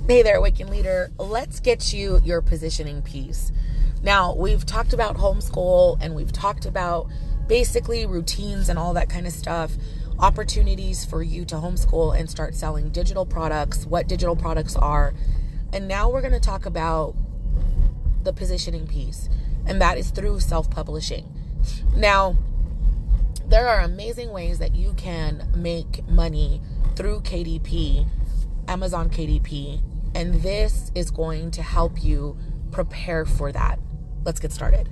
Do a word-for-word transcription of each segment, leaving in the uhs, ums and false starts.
Hey there, Awakened Leader. Let's get you your positioning piece. Now, we've talked about homeschool and we've talked about basically routines and all that kind of stuff, opportunities for you to homeschool and start selling digital products, what digital products are. And now we're going to talk about the positioning piece, and that is through self-publishing. Now, there are amazing ways that you can make money through K D P, Amazon K D P, and this is going to help you prepare for that. Let's get started.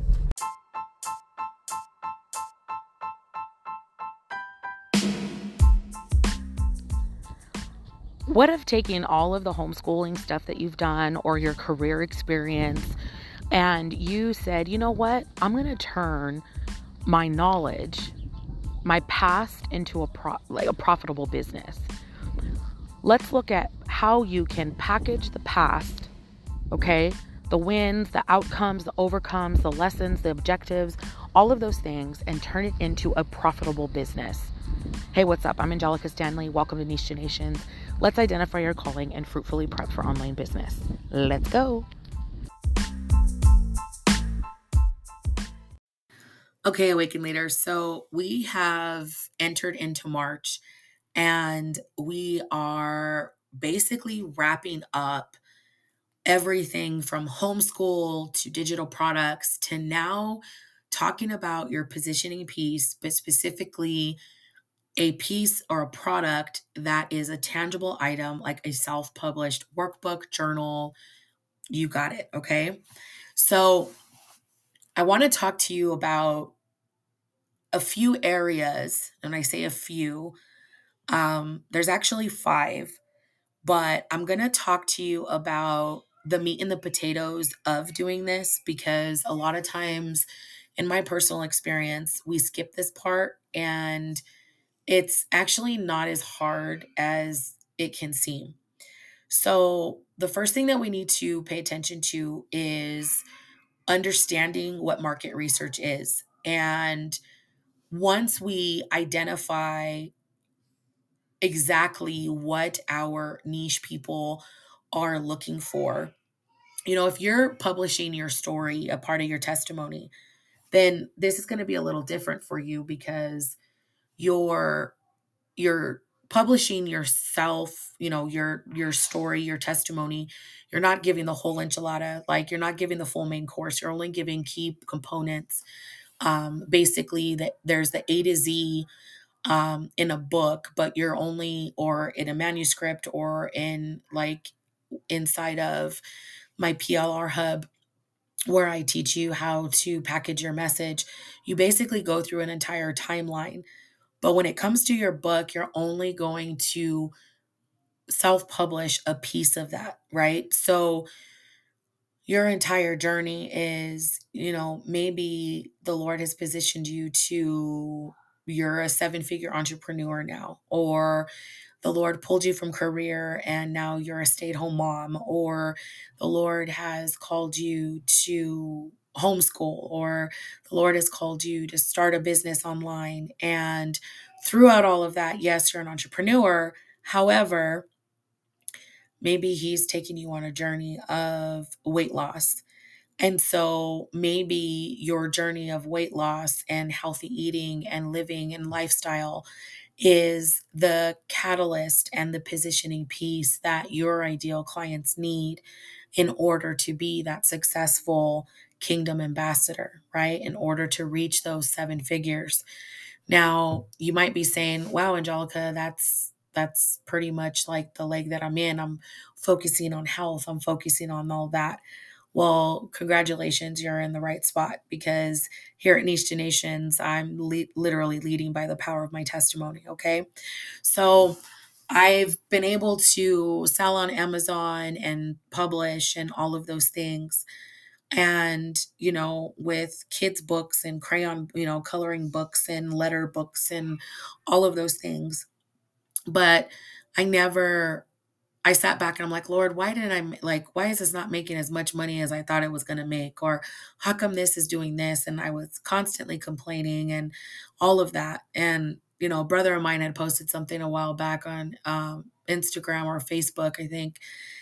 What if taking all of the homeschooling stuff that you've done or your career experience and you said, you know what, I'm going to turn my knowledge, my past into a pro- like a profitable business. Let's look at how you can package the past, okay? The wins, the outcomes, the overcomes, the lessons, the objectives, all of those things, and turn it into a profitable business. Hey, what's up? I'm Angelica Stanley. Welcome to Niche Nations. Let's identify your calling and fruitfully prep for online business. Let's go. Okay, Awakened Leaders. So we have entered into March and we are basically wrapping up everything from homeschool to digital products to now talking about your positioning piece, but specifically a piece or a product that is a tangible item like a self-published workbook, journal. You got it. Okay. So I want to talk to you about a few areas, and I say a few. Um, there's actually five, but I'm going to talk to you about the meat and the potatoes of doing this because a lot of times in my personal experience, we skip this part and it's actually not as hard as it can seem. So, the first thing that we need to pay attention to is understanding what market research is. And once we identify exactly what our niche people are looking for, you know, if you're publishing your story, a part of your testimony, then this is going to be a little different for you because you're you're publishing yourself, you know, your your story, your testimony. You're not giving the whole enchilada, like you're not giving the full main course. You're only giving key components. Um, basically, that there's the A to Z um, in a book, but you're only, or in a manuscript, or in like inside of my P L R hub, where I teach you how to package your message. You basically go through an entire timeline. But when it comes to your book, you're only going to self-publish a piece of that, right? So your entire journey is, you know, maybe the Lord has positioned you to, you're a seven-figure entrepreneur now, or the Lord pulled you from career and now you're a stay-at-home mom, or the Lord has called you to homeschool, or the Lord has called you to start a business online. And throughout all of that, yes, you're an entrepreneur. However, maybe he's taking you on a journey of weight loss. And so maybe your journey of weight loss and healthy eating and living and lifestyle is the catalyst and the positioning piece that your ideal clients need in order to be that successful kingdom ambassador, right? In order to reach those seven figures. Now, you might be saying, wow, Angelica, that's that's pretty much like the leg that I'm in. I'm focusing on health. I'm focusing on all that. Well, congratulations, you're in the right spot because here at Niche to Nations, I'm le- literally leading by the power of my testimony. Okay. So I've been able to sell on Amazon and publish and all of those things. And, you know, with kids' books and crayon, you know, coloring books and letter books and all of those things. But I never I sat back and I'm like, Lord, why did I like, why is this not making as much money as I thought it was going to make? Or how come this is doing this? And I was constantly complaining and all of that. And, you know, a brother of mine had posted something a while back on um, Instagram or Facebook, I think.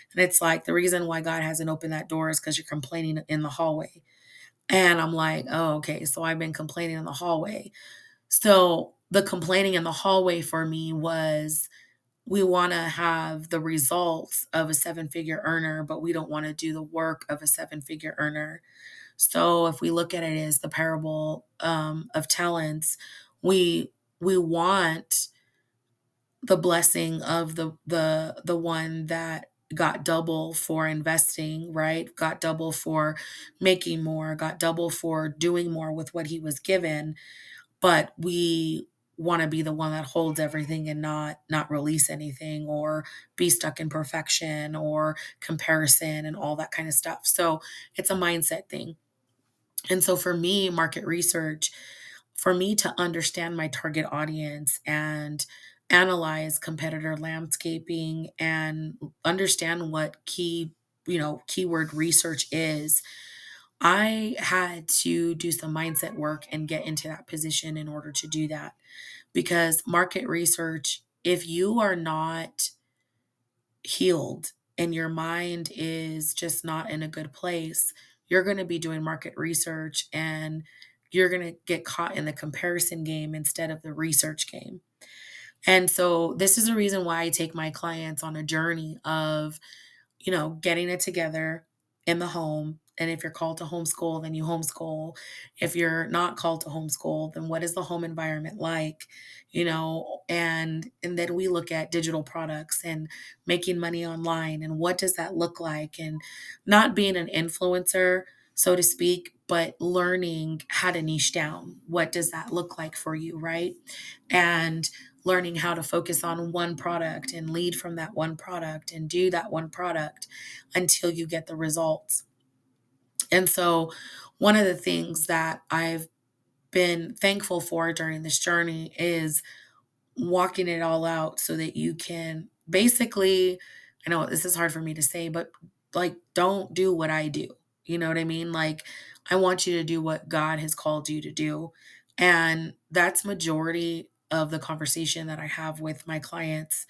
And it's like, the reason why God hasn't opened that door is because you're complaining in the hallway. And I'm like, oh, okay. So I've been complaining in the hallway. So the complaining in the hallway for me was, we want to have the results of a seven figure earner, but we don't want to do the work of a seven figure earner. So if we look at it as the parable um, of talents, we we want the blessing of the the the one that got double for investing, right? Got double for making more, got double for doing more with what he was given, but we want to be the one that holds everything and not not release anything or be stuck in perfection or comparison and all that kind of stuff. So it's a mindset thing. And so for me, market research, for me to understand my target audience and analyze competitor landscaping and understand what key, you know, keyword research is, I had to do some mindset work and get into that position in order to do that. Because market research, if you are not healed and your mind is just not in a good place, you're going to be doing market research and you're going to get caught in the comparison game instead of the research game. And so this is the reason why I take my clients on a journey of, you know, getting it together in the home. And if you're called to homeschool, then you homeschool. If you're not called to homeschool, then what is the home environment like? You know, and and then we look at digital products and making money online and what does that look like? And not being an influencer, so to speak, but learning how to niche down. What does that look like for you, right? And learning how to focus on one product and lead from that one product and do that one product until you get the results. And so, one of the things that I've been thankful for during this journey is walking it all out so that you can basically, I know this is hard for me to say, but like, don't do what I do. You know what I mean? Like, I want you to do what God has called you to do. And that's majority of the conversation that I have with my clients.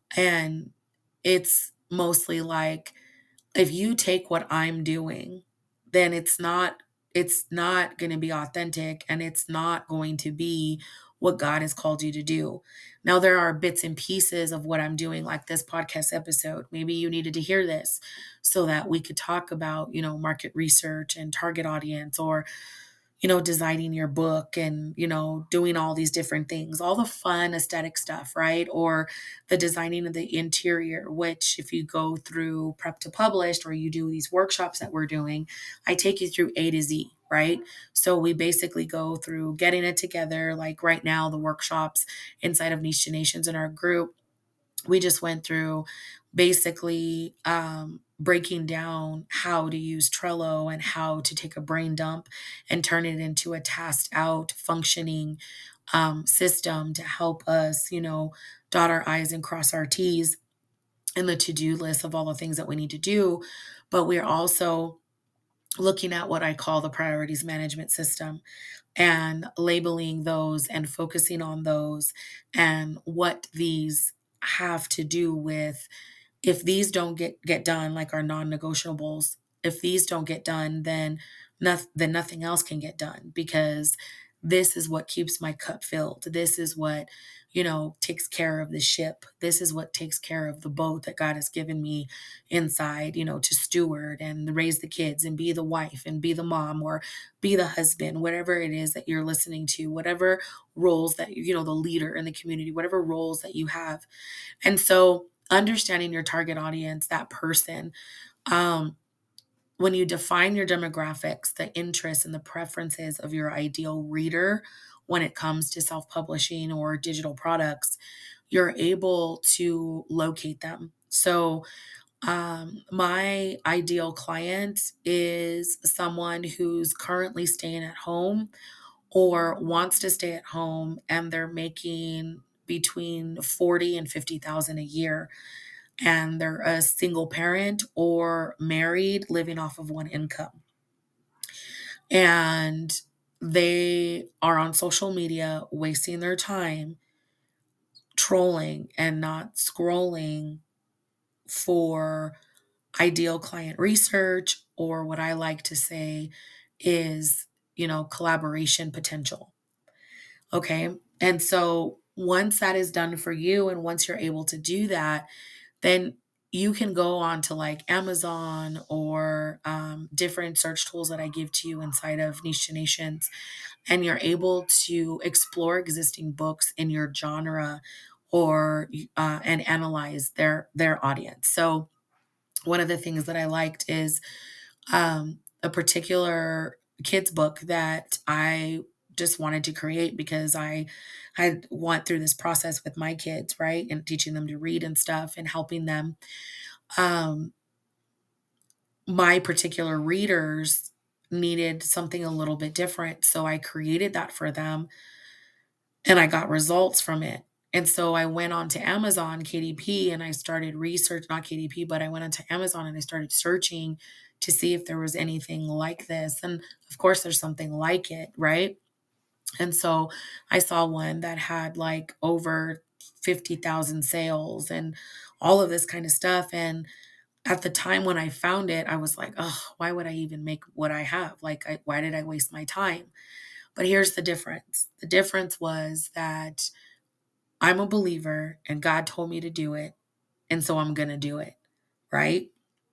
And it's mostly like, if you take what I'm doing, then it's not it's not going to be authentic and it's not going to be what God has called you to do. Now there are bits and pieces of what I'm doing like this podcast episode. Maybe you needed to hear this so that we could talk about, you know, market research and target audience, or you know, designing your book and, you know, doing all these different things, all the fun aesthetic stuff, right? Or the designing of the interior, which if you go through Prep to Published or you do these workshops that we're doing, I take you through A to Z, right? So we basically go through getting it together. Like right now, the workshops inside of Niche to Nations in our group, we just went through basically um, breaking down how to use Trello and how to take a brain dump and turn it into a tasked out functioning um, system to help us, you know, dot our I's and cross our T's in the to-do list of all the things that we need to do. But we're also looking at what I call the priorities management system and labeling those and focusing on those and what these have to do with, if these don't get get done, like our non-negotiables, if these don't get done, then nothing then nothing else can get done, because this is what keeps my cup filled. This is what, you know, takes care of the ship. This is what takes care of the boat that God has given me inside, you know, to steward and raise the kids and be the wife and be the mom or be the husband, whatever it is that you're listening to, whatever roles that, you know, the leader in the community, whatever roles that you have. And so understanding your target audience, that person, um, when you define your demographics, the interests and the preferences of your ideal reader when it comes to self publishing or digital products, you're able to locate them. So, um, my ideal client is someone who's currently staying at home or wants to stay at home and they're making between forty and fifty thousand a year, and they're a single parent or married living off of one income. And they are on social media wasting their time trolling and not scrolling for ideal client research, or what I like to say is, you know, collaboration potential. Okay. And so once that is done for you, and once you're able to do that, then you can go on to like Amazon or um, different search tools that I give to you inside of Niche to Nations, and you're able to explore existing books in your genre, or uh, and analyze their their audience. So one of the things that I liked is um, a particular kids book that I just wanted to create because I had went through this process with my kids, right? And teaching them to read and stuff and helping them. Um, my particular readers needed something a little bit different. So I created that for them and I got results from it. And so I went on to Amazon K D P and I started research, not K D P, but I went onto Amazon and I started searching to see if there was anything like this. And of course, there's something like it, right? And so I saw one that had like over fifty thousand sales and all of this kind of stuff. And at the time when I found it, I was like, oh, why would I even make what I have? Like, I, why did I waste my time? But here's the difference. The difference was that I'm a believer and God told me to do it. And so I'm going to do it. Right.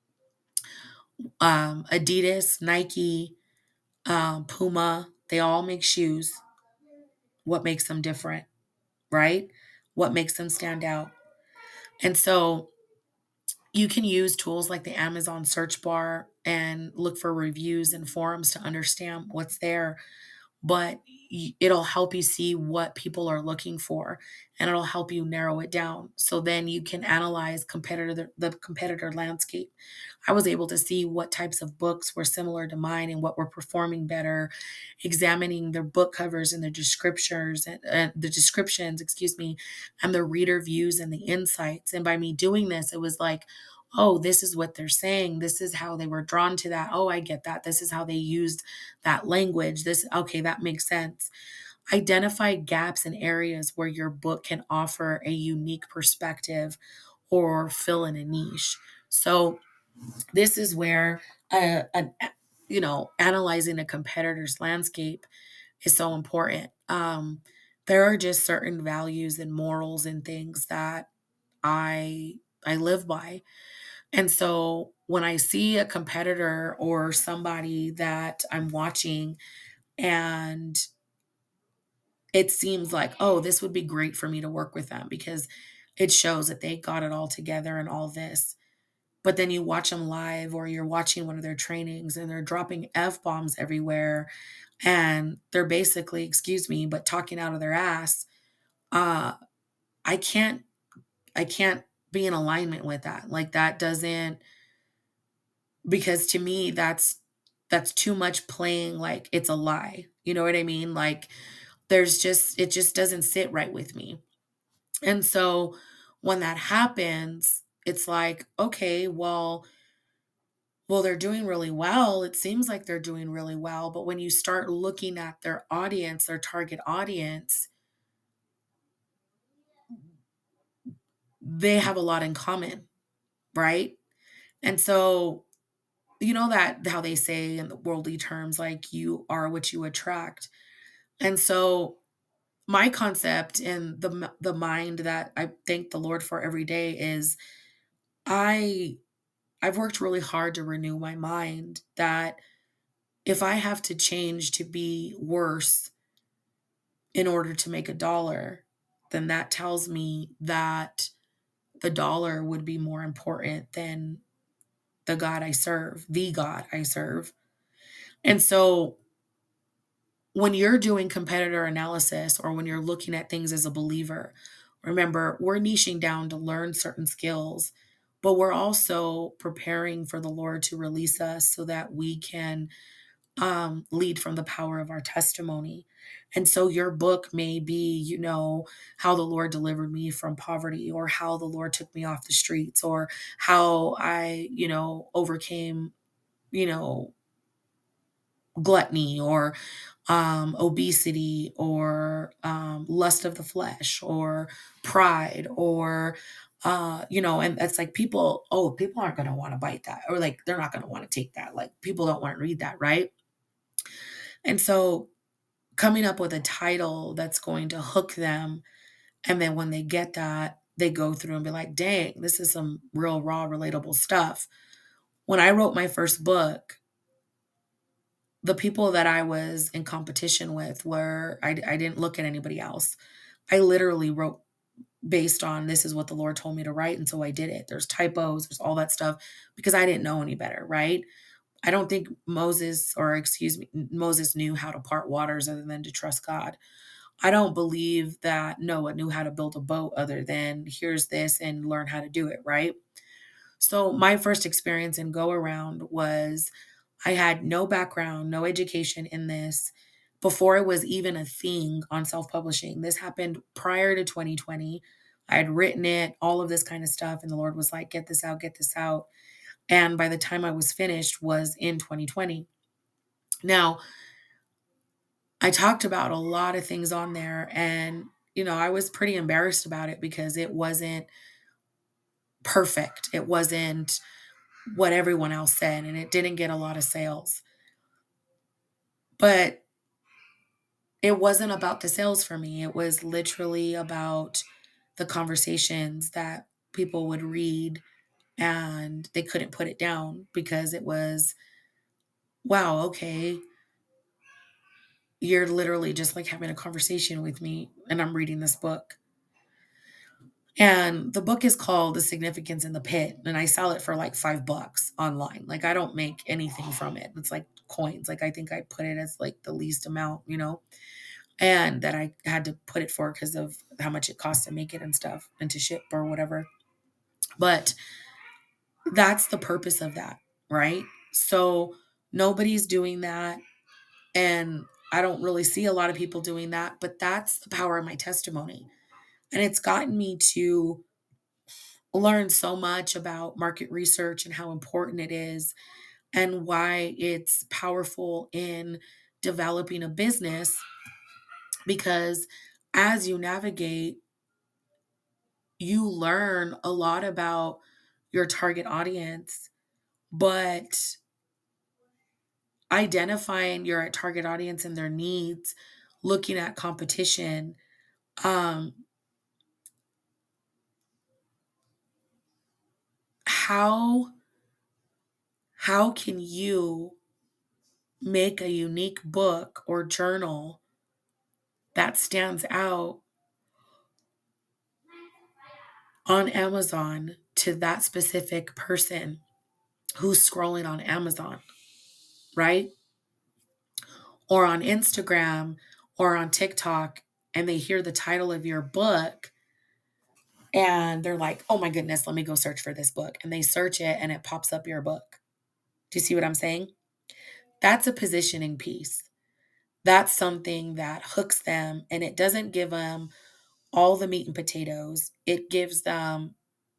Um, Adidas, Nike, um, Puma, they all make shoes. What makes them different? Right. What makes them stand out? And so you can use tools like the Amazon search bar and look for reviews and forums to understand what's there, but y- it'll help you see what people are looking for, and it'll help you narrow it down. So then you can analyze competitor the competitor landscape. I was able to see what types of books were similar to mine and what were performing better, examining their book covers and the descriptions and uh, the descriptions, excuse me, and the reader views and the insights. And by me doing this, it was like, oh, this is what they're saying. This is how they were drawn to that. Oh, I get that. This is how they used that language. This, okay, that makes sense. Identify gaps and areas where your book can offer a unique perspective or fill in a niche. So this is where uh, an you know analyzing a competitor's landscape is so important. Um, there are just certain values and morals and things that I I live by, and so when I see a competitor or somebody that I'm watching and it seems like, oh, this would be great for me to work with them because it shows that they got it all together and all this. But then you watch them live or you're watching one of their trainings and they're dropping F bombs everywhere and they're basically, excuse me, but talking out of their ass. Uh, I can't, I can't be in alignment with that. Like that doesn't, because to me, that's, that's too much playing like it's a lie. You know what I mean? Like there's just, it just doesn't sit right with me. And so when that happens, it's like, okay, well, well, they're doing really well. It seems like they're doing really well. But when you start looking at their audience, their target audience, they have a lot in common, right? And so, you know, that how they say in the worldly terms, like you are what you attract. And so, my concept and the the mind that I thank the Lord for every day is I I've worked really hard to renew my mind that if I have to change to be worse in order to make a dollar, then that tells me that the dollar would be more important than the God I serve, the God I serve. And so when you're doing competitor analysis or when you're looking at things as a believer, remember, we're niching down to learn certain skills, but we're also preparing for the Lord to release us so that we can um, lead from the power of our testimony. And so your book may be, you know, how the Lord delivered me from poverty, or how the Lord took me off the streets, or how I, you know, overcame, you know, gluttony, or um, obesity, or um, lust of the flesh, or pride, or Uh, you know, and it's like people, oh, people aren't going to want to bite that, or like they're not going to want to take that. Like people don't want to read that, right? And so coming up with a title that's going to hook them, and then when they get that, they go through and be like, dang, this is some real raw, relatable stuff. When I wrote my first book, the people that I was in competition with were, I, I didn't look at anybody else. I literally wrote based on this is what the Lord told me to write. And so I did it. There's typos, there's all that stuff because I didn't know any better, right? I don't think Moses, or excuse me, Moses knew how to part waters other than to trust God. I don't believe that Noah knew how to build a boat other than here's this and learn how to do it, right? So my first experience in Go Around was I had no background, no education in this before it was even a thing on self-publishing. This happened prior to twenty twenty. I had written it, all of this kind of stuff, and the Lord was like, get this out, get this out. And by the time I was finished was in twenty twenty. Now, I talked about a lot of things on there, and you know, I was pretty embarrassed about it because it wasn't perfect. It wasn't what everyone else said, and it didn't get a lot of sales. But it wasn't about the sales for me. It was literally about the conversations that people would read and they couldn't put it down because it was, wow, okay, you're literally just like having a conversation with me and I'm reading this book. And the book is called The Significance in the Pit, and I sell it for like five bucks online. Like I don't make anything from it. It's like coins. Like I think I put it as like the least amount, you know, and that I had to put it for because of how much it costs to make it and stuff and to ship or whatever. But that's the purpose of that, right? So nobody's doing that. And I don't really see a lot of people doing that, but that's the power of my testimony. And it's gotten me to learn so much about market research and how important it is and why it's powerful in developing a business. Because as you navigate, you learn a lot about your target audience, but identifying your target audience and their needs, looking at competition, um, how how can you make a unique book or journal that stands out on Amazon to that specific person who's scrolling on Amazon, right? Or on Instagram or on TikTok, and they hear the title of your book and they're like, oh my goodness, let me go search for this book. And they search it and it pops up your book. Do you see what I'm saying? That's a positioning piece. That's something that hooks them, and it doesn't give them all the meat and potatoes. It gives them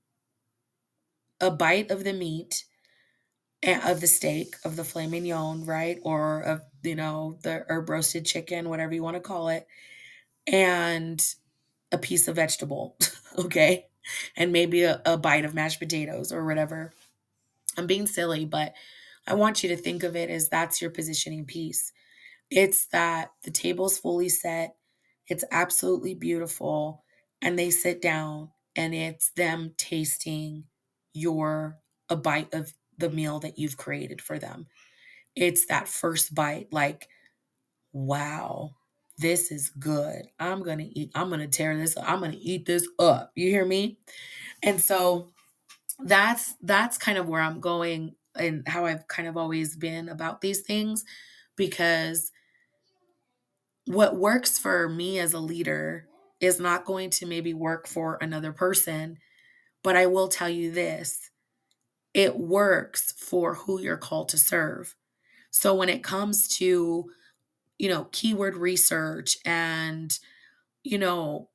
a bite of the meat and of the steak, of the filet mignon, right? Or of, you know, the herb roasted chicken, whatever you want to call it, and a piece of vegetable, okay? And maybe a, a bite of mashed potatoes or whatever. I'm being silly, but I want you to think of it as that's your positioning piece. It's that the table's fully set, it's absolutely beautiful, and they sit down and it's them tasting your a bite of the meal that you've created for them. It's that first bite, like, wow, this is good. I'm going to eat, I'm going to tear this, I'm going to eat this up. You hear me? And so that's that's kind of where I'm going and how I've kind of always been about these things, because what works for me as a leader is not going to maybe work for another person. But I will tell you this, it works for who you're called to serve. So when it comes to, you know, keyword research and, you know,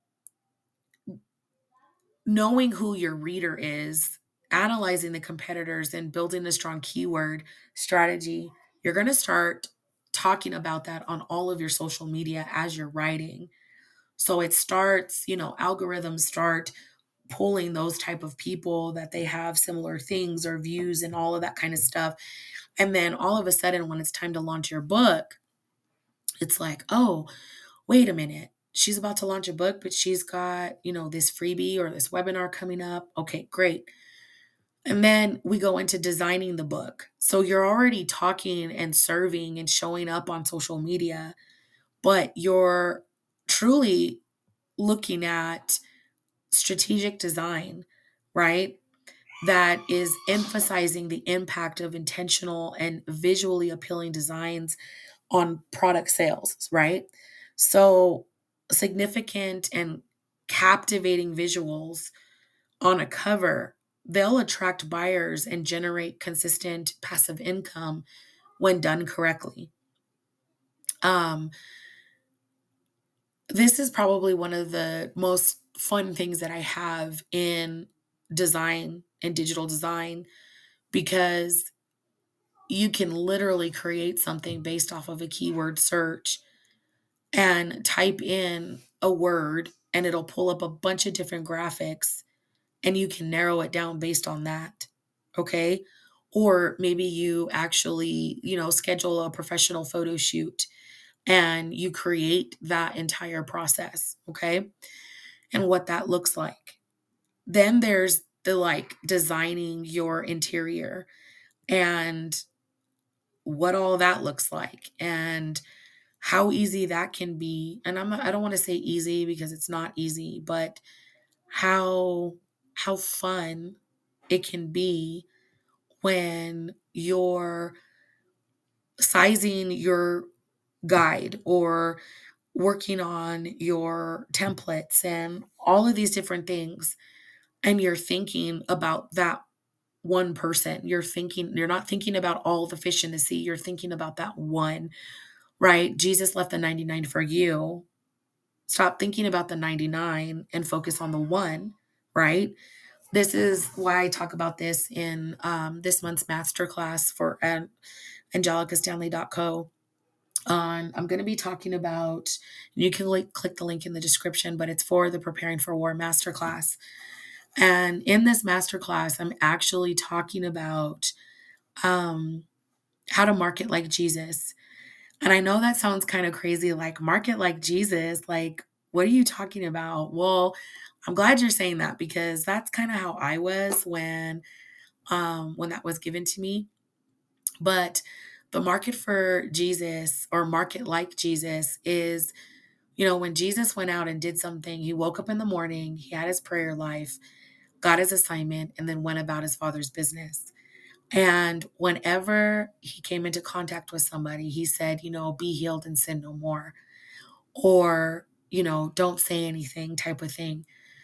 knowing who your reader is, analyzing the competitors and building a strong keyword strategy, you're going to start talking about that on all of your social media as you're writing. So it starts, you know, algorithms start pulling those type of people that they have similar things or views and all of that kind of stuff. And then all of a sudden, when it's time to launch your book, it's like, oh, wait a minute. She's about to launch a book, but she's got, you know, this freebie or this webinar coming up. Okay, great. And then we go into designing the book. So you're already talking and serving and showing up on social media, but you're truly looking at strategic design, right? That is emphasizing the impact of intentional and visually appealing designs on product sales, right? So significant and captivating visuals on a cover, they'll attract buyers and generate consistent passive income when done correctly. Um, this is probably one of the most fun things that I have in design and digital design because you can literally create something based off of a keyword search and type in a word and it'll pull up a bunch of different graphics and you can narrow it down based on that. Okay. Or maybe you actually, you know, schedule a professional photo shoot and you create that entire process. Okay. And what that looks like. Then there's the like designing your interior and what all that looks like and how easy that can be. And I'm not, I don't want to say easy because it's not easy, but how how fun it can be when you're sizing your guide or working on your templates and all of these different things and you're thinking about that one person. You're thinking you're not thinking about all the fish in the sea. You're thinking about that one, right? Jesus left the ninety-nine for you. Stop thinking about the ninety-nine and focus on the one, right? This is why I talk about this in um, this month's masterclass for uh, angelica stanley dot co. On I'm going to be talking about, you can like click the link in the description, but it's for the Preparing for War masterclass. And in this masterclass, I'm actually talking about um, how to market like Jesus. And I know that sounds kind of crazy, like market like Jesus, like, what are you talking about? Well, I'm glad you're saying that because that's kind of how I was when um when that was given to me. But the market for Jesus or market like Jesus is, you know, when Jesus went out and did something, he woke up in the morning, he had his prayer life, got his assignment, and then went about his father's business. And whenever he came into contact with somebody, he said, you know, be healed and sin no more, or, you know, don't say anything type of thing,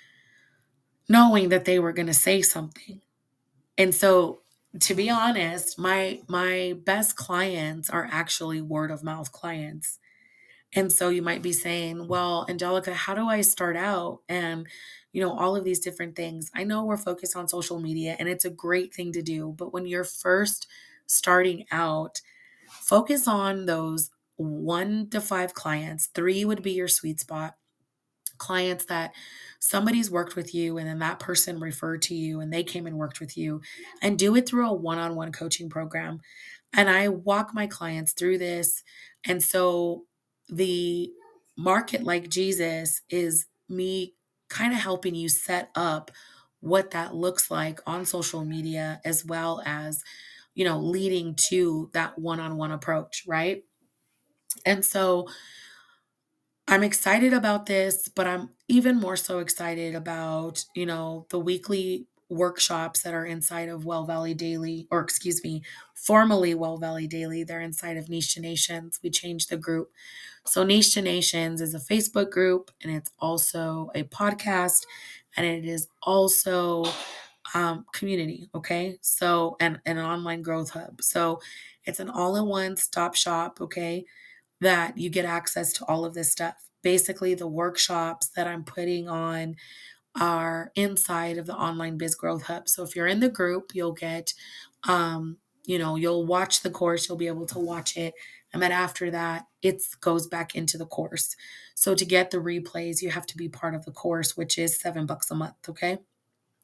knowing that they were going to say something. And so, to be honest, my my best clients are actually word of mouth clients. And so you might be saying, well, Angelica, how do I start out? And, you know, all of these different things. I know we're focused on social media and it's a great thing to do. But when you're first starting out, focus on those one to five clients. Three would be your sweet spot. Clients that somebody's worked with you and then that person referred to you and they came and worked with you, and do it through a one-on-one coaching program. And I walk my clients through this. And so the market like Jesus is me kind of helping you set up what that looks like on social media, as well as, you know, leading to that one-on-one approach, right? And so I'm excited about this, but I'm even more so excited about, you know, the weekly workshops that are inside of Well Valley Daily, or excuse me, formerly Well Valley Daily. They're inside of Niche to Nations. We changed the group. So Niche to Nations is a Facebook group, and it's also a podcast, and it is also um, community. Okay. So, and, and an online growth hub. So it's an all-in-one stop shop. Okay, that you get access to all of this stuff. Basically, the workshops that I'm putting on are inside of the Online Biz Growth Hub. So if you're in the group, you'll get, um, you know, you'll watch the course, you'll be able to watch it. And then after that, it goes back into the course. So to get the replays, you have to be part of the course, which is seven bucks a month. Okay.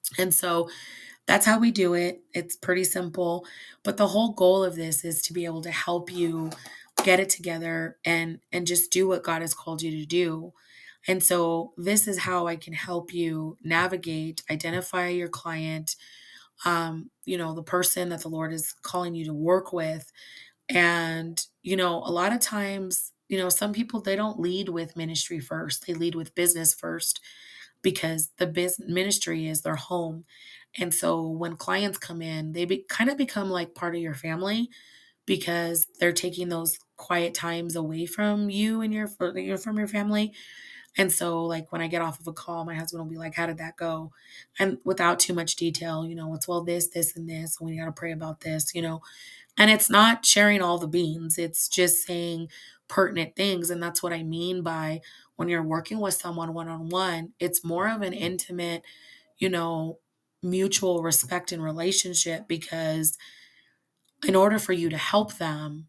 And so that's how we do it. It's pretty simple. But the whole goal of this is to be able to help you get it together and and just do what God has called you to do. And so this is how I can help you navigate, identify your client, um, you know, the person that the Lord is calling you to work with. And, you know, a lot of times, you know, some people, they don't lead with ministry first. They lead with business first because the business ministry is their home. And so when clients come in, they be, kind of become like part of your family because they're taking those quiet times away from you and your from your family. And so, like, when I get off of a call, my husband will be like, "How did that go?" And without too much detail, you know, it's, well, this, this, and this, and we got to pray about this, you know. And it's not sharing all the beans, it's just saying pertinent things. And that's what I mean by when you're working with someone one on one, it's more of an intimate, you know, mutual respect and relationship because in order for you to help them,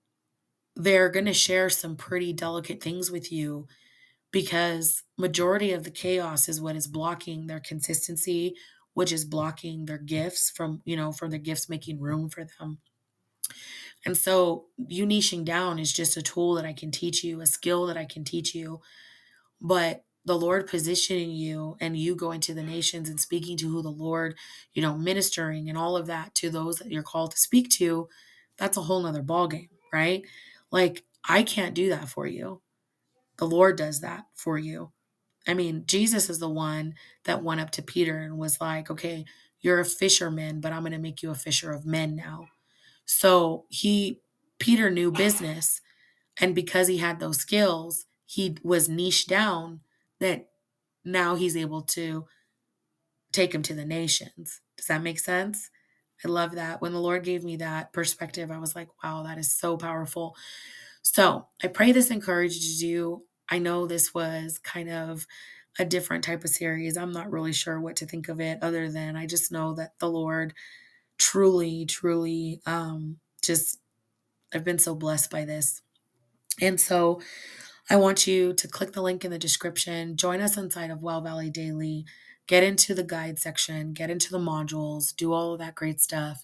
they're going to share some pretty delicate things with you because majority of the chaos is what is blocking their consistency, which is blocking their gifts from, you know, from the gifts making room for them. And so you niching down is just a tool that I can teach you, a skill that I can teach you. But the Lord positioning you and you going to the nations and speaking to who the Lord, you know, ministering and all of that to those that you're called to speak to, that's a whole nother ballgame, right? Like, I can't do that for you. The Lord does that for you. I mean, Jesus is the one that went up to Peter and was like, okay, you're a fisherman, but I'm going to make you a fisher of men now. So he, Peter knew business. And because he had those skills, he was niched down that now he's able to take him to the nations. Does that make sense? I love that. When the Lord gave me that perspective, I was like, wow, that is so powerful. So I pray this encourages you. I know this was kind of a different type of series. I'm not really sure what to think of it other than I just know that the Lord truly, truly um, just, I've been so blessed by this. And so I want you to click the link in the description, join us inside of Well Valley Daily, get into the guide section, get into the modules, do all of that great stuff,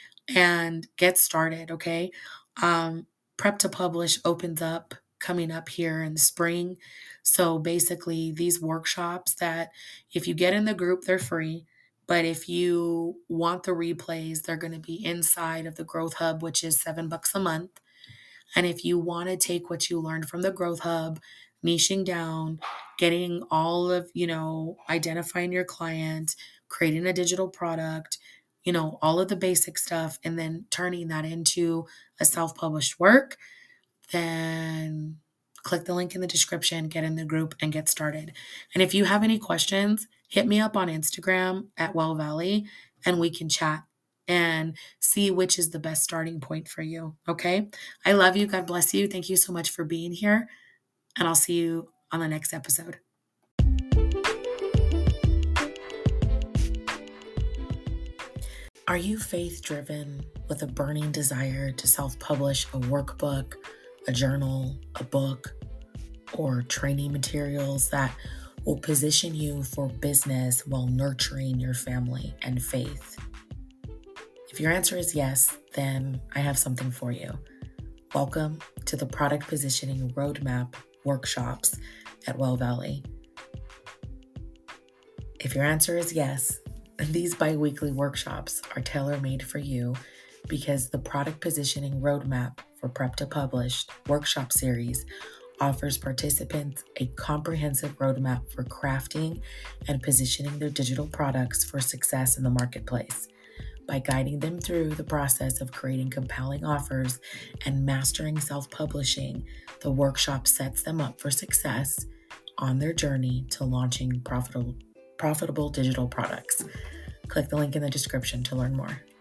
and get started, okay? Um, Prep to Publish opens up coming up here in the spring. So basically, these workshops that if you get in the group, they're free. But if you want the replays, they're going to be inside of the Growth Hub, which is seven bucks a month. And if you want to take what you learned from the Growth Hub, niching down, getting all of, you know, identifying your client, creating a digital product, you know, all of the basic stuff, and then turning that into a self-published work, then click the link in the description, get in the group, and get started. And if you have any questions, hit me up on Instagram at Well Valley, and we can chat and see which is the best starting point for you. Okay. I love you. God bless you. Thank you so much for being here. And I'll see you on the next episode. Are you faith driven with a burning desire to self-publish a workbook, a journal, a book, or training materials that will position you for business while nurturing your family and faith? If your answer is yes, then I have something for you. Welcome to the Product Positioning Roadmap workshops at Well Valley. If your answer is yes, these bi-weekly workshops are tailor-made for you because the Product Positioning Roadmap for Prep to Publish workshop series offers participants a comprehensive roadmap for crafting and positioning their digital products for success in the marketplace. By guiding them through the process of creating compelling offers and mastering self-publishing, the workshop sets them up for success on their journey to launching profitable, profitable digital products. Click the link in the description to learn more.